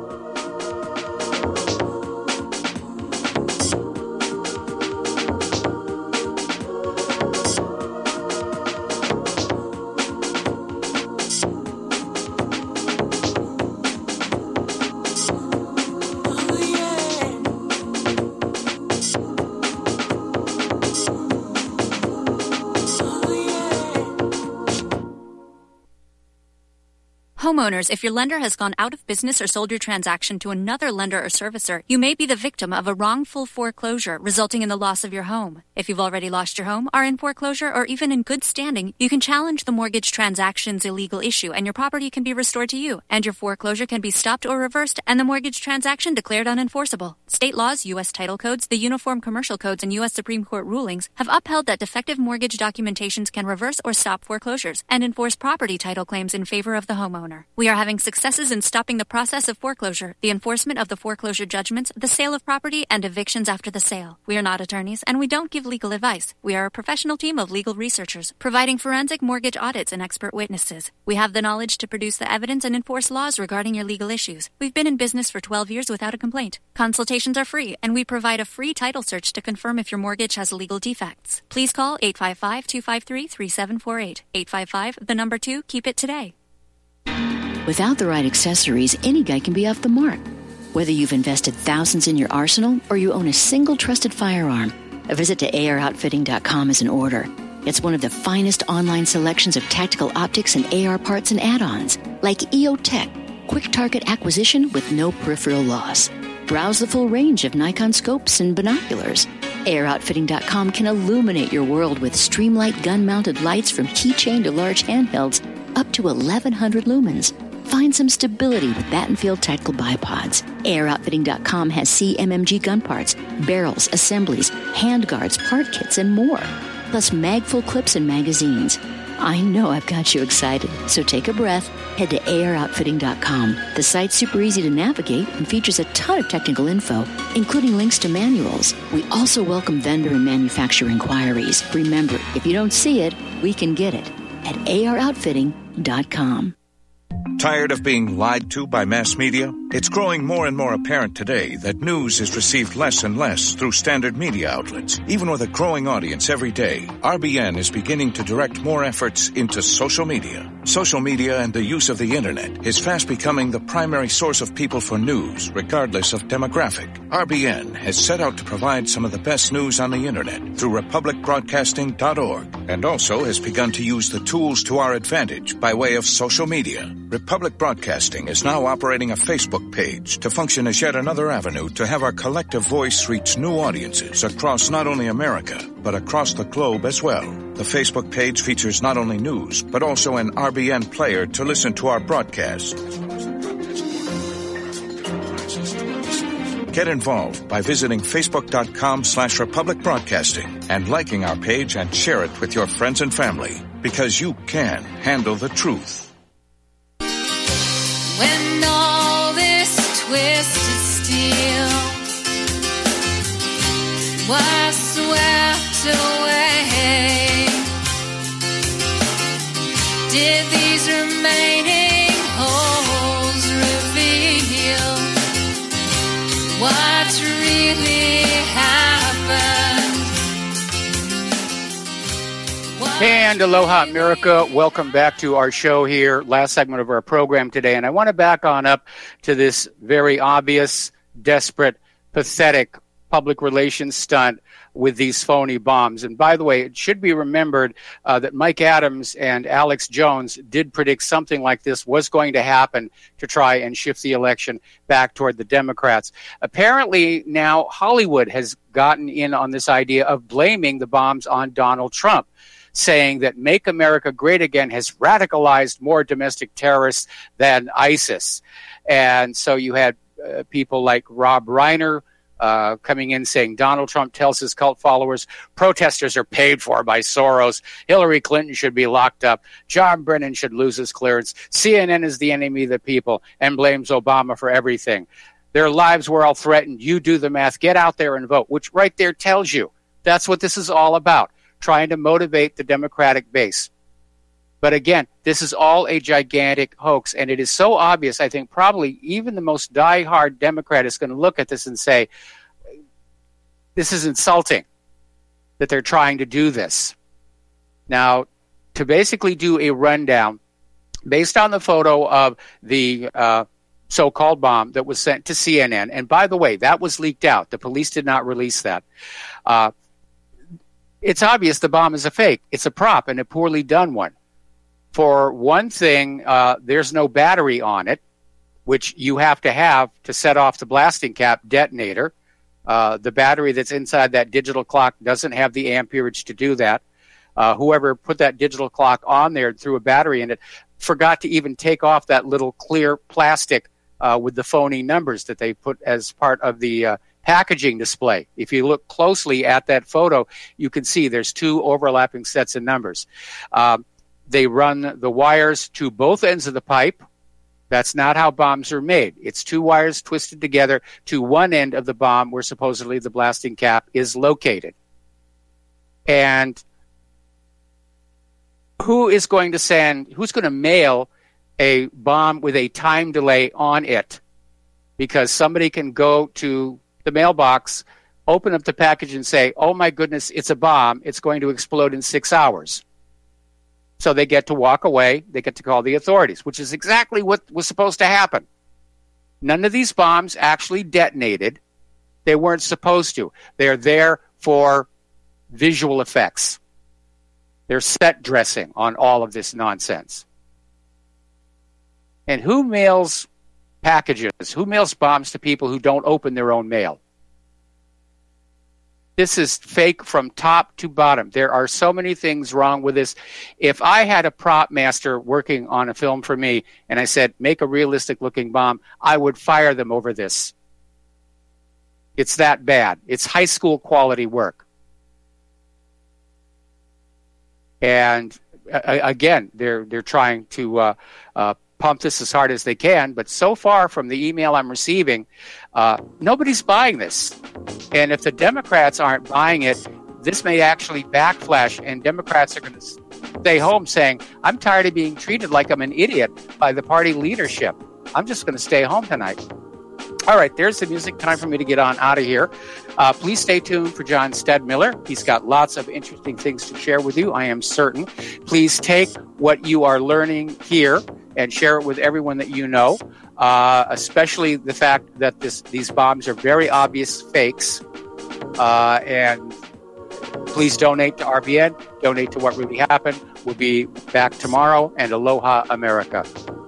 Speaker 13: Homeowners, if your lender has gone out of business or sold your transaction to another lender or servicer, you may be the victim of a wrongful foreclosure, resulting in the loss of your home. If you've already lost your home, are in foreclosure, or even in good standing, you can challenge the mortgage transaction's illegal issue, and your property can be restored to you, and your foreclosure can be stopped or reversed, and the mortgage transaction declared unenforceable. State laws, U S title codes, the Uniform Commercial Codes, and U S Supreme Court rulings have upheld that defective mortgage documentations can reverse or stop foreclosures and enforce property title claims in favor of the homeowner. We are having successes in stopping the process of foreclosure, the enforcement of the foreclosure judgments, the sale of property, and evictions after the sale. We are not attorneys, and we don't give legal advice. We are a professional team of legal researchers, providing forensic mortgage audits and expert witnesses. We have the knowledge to produce the evidence and enforce laws regarding your legal issues. We've been in business for twelve years without a complaint. Consultations are free, and we provide a free title search to confirm if your mortgage has legal defects. Please call eight five five, two five three, three seven four eight. eight five five, the number two, keep it today.
Speaker 14: Without the right accessories, any guy can be off the mark. Whether you've invested thousands in your arsenal or you own a single trusted firearm, a visit to A R outfitting dot com is in order. It's one of the finest online selections of tactical optics and A R parts and add-ons, like E O Tech, quick target acquisition with no peripheral loss. Browse the full range of Nikon scopes and binoculars. A R outfitting dot com can illuminate your world with Streamlight gun-mounted lights from keychain to large handhelds up to eleven hundred lumens. Find some stability with Battenfield Tactical Bipods. A R outfitting dot com has C M M G gun parts, barrels, assemblies, handguards, part kits, and more. Plus mag-full clips and magazines. I know I've got you excited, so take a breath. Head to A R outfitting dot com. The site's super easy to navigate and features a ton of technical info, including links to manuals. We also welcome vendor and manufacturer inquiries. Remember, if you don't see it, we can get it at A R outfitting dot com.
Speaker 15: Tired of being lied to by mass media? It's growing more and more apparent today that news is received less and less through standard media outlets. Even with a growing audience every day, R B N is beginning to direct more efforts into social media. Social media and the use of the internet is fast becoming the primary source of people for news, regardless of demographic. R B N has set out to provide some of the best news on the internet through republic broadcasting dot org, and also has begun to use the tools to our advantage by way of social media. Republic Broadcasting is now operating a Facebook page to function as yet another avenue to have our collective voice reach new audiences across not only America, but across the globe as well. The Facebook page features not only news, but also an R B N player to listen to our broadcasts. Get involved by visiting facebook.com slash Republic Broadcasting and liking our page and share it with your friends and family, because you can handle the truth.
Speaker 6: When all this twisted steel was swept away, did these remaining holes reveal what really happened?
Speaker 2: And aloha, America. Welcome back to our show here, last segment of our program today. And I want to back on up to this very obvious, desperate, pathetic, public relations stunt with these phony bombs. And by the way, it should be remembered uh, that Mike Adams and Alex Jones did predict something like this was going to happen to try and shift the election back toward the Democrats. Apparently now Hollywood has gotten in on this idea of blaming the bombs on Donald Trump, saying that Make America Great Again has radicalized more domestic terrorists than ISIS. And so you had uh, people like Rob Reiner uh, coming in saying Donald Trump tells his cult followers protesters are paid for by Soros. Hillary Clinton should be locked up. John Brennan should lose his clearance. C N N is the enemy of the people and blames Obama for everything. Their lives were all threatened. You do the math. Get out there and vote, which right there tells you that's what this is all about, trying to motivate the Democratic base. But again, this is all a gigantic hoax, and it is so obvious, I think probably even the most diehard Democrat is going to look at this and say, this is insulting that they're trying to do this. Now, to basically do a rundown, based on the photo of the uh, so-called bomb that was sent to C N N, and by the way, that was leaked out. The police did not release that. Uh, it's obvious the bomb is a fake. It's a prop and a poorly done one. For one thing, uh, there's no battery on it, which you have to have to set off the blasting cap detonator. Uh, the battery that's inside that digital clock doesn't have the amperage to do that. Uh, whoever put that digital clock on there and threw a battery in it forgot to even take off that little clear plastic uh, with the phony numbers that they put as part of the uh, packaging display. If you look closely at that photo, you can see there's two overlapping sets of numbers. Um, They run the wires to both ends of the pipe. That's not how bombs are made. It's two wires twisted together to one end of the bomb where supposedly the blasting cap is located. And who is going to send, who's going to mail a bomb with a time delay on it? Because somebody can go to the mailbox, open up the package and say, oh my goodness, it's a bomb. It's going to explode in six hours. So they get to walk away. They get to call the authorities, which is exactly what was supposed to happen. None of these bombs actually detonated. They weren't supposed to. They're there for visual effects. They're set dressing on all of this nonsense. And who mails packages? Who mails bombs to people who don't open their own mail? This is fake from top to bottom. There are so many things wrong with this. If I had a prop master working on a film for me and I said, make a realistic looking bomb, I would fire them over this. It's that bad. It's high school quality work. And uh, again, they're they're trying to uh, uh, pump this as hard as they can. But so far from the email I'm receiving, uh, nobody's buying this. And if the Democrats aren't buying it, this may actually backflash, and Democrats are going to stay home saying, I'm tired of being treated like I'm an idiot by the party leadership. I'm just going to stay home tonight. All right, there's the music. Time for me to get on out of here. Uh, please stay tuned for John Stedmiller. He's got lots of interesting things to share with you, I am certain. Please take what you are learning here and share it with everyone that you know, uh, especially the fact that this, these bombs are very obvious fakes. Uh, and please donate to R B N. Donate to What Really Happened. We'll be back tomorrow, and Aloha America.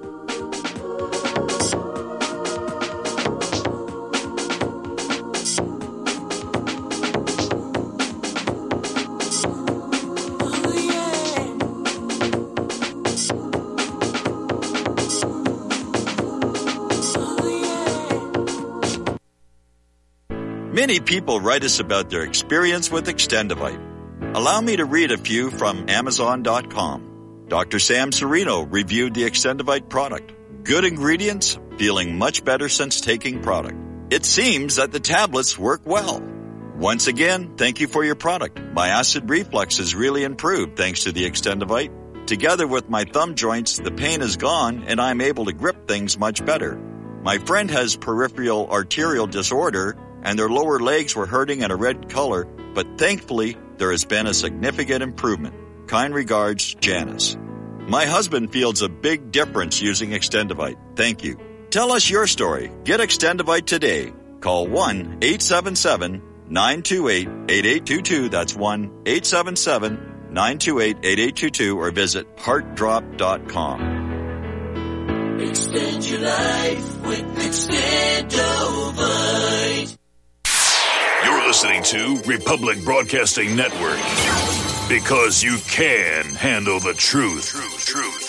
Speaker 5: Many people write us about their experience with Extendivite. Allow me to read a few from Amazon dot com. Doctor Sam Serino reviewed the Extendivite product. Good ingredients, feeling much better since taking product. It seems that the tablets work well. Once again, thank you for your product. My acid reflux has really improved thanks to the Extendivite. Together with my thumb joints, the pain is gone and I'm able to grip things much better. My friend has peripheral arterial disorder and their lower legs were hurting in a red color, but thankfully there has been a significant improvement. Kind regards, Janice. My husband feels a big difference using Extendivite. Thank you. Tell us your story. Get Extendivite today. Call one eight seven seven, nine two eight, eight eight two two. That's one eight seven seven, nine two eight, eight eight two two, or visit heart drop dot com.
Speaker 16: Extend your life with Extendovite.
Speaker 17: You're listening to Republic Broadcasting Network, because you can handle the truth. Truth, truth.